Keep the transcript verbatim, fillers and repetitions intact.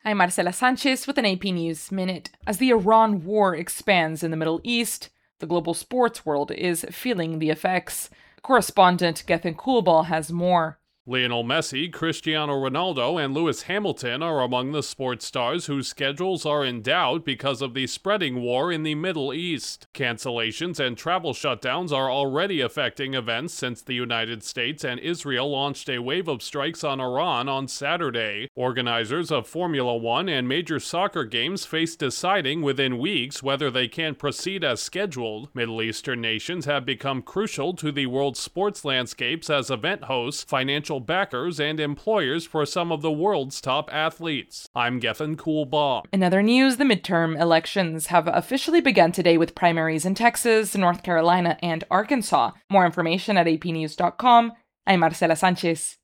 I'm Marcela Sanchez with an A P News Minute. As the Iran war expands in the Middle East, the global sports world is feeling the effects. Correspondent Gethin Coolball has more. Lionel Messi, Cristiano Ronaldo, and Lewis Hamilton are among the sports stars whose schedules are in doubt because of the spreading war in the Middle East. Cancellations and travel shutdowns are already affecting events since the United States and Israel launched a wave of strikes on Iran on Saturday. Organizers of Formula One and major soccer games face deciding within weeks whether they can proceed as scheduled. Middle Eastern nations have become crucial to the world's sports landscapes as event hosts, financial backers, and employers for some of the world's top athletes. I'm Gethin Coolball. In other news, the midterm elections have officially begun today with primaries in Texas, North Carolina, and Arkansas. More information at a p news dot com. I'm Marcela Sanchez.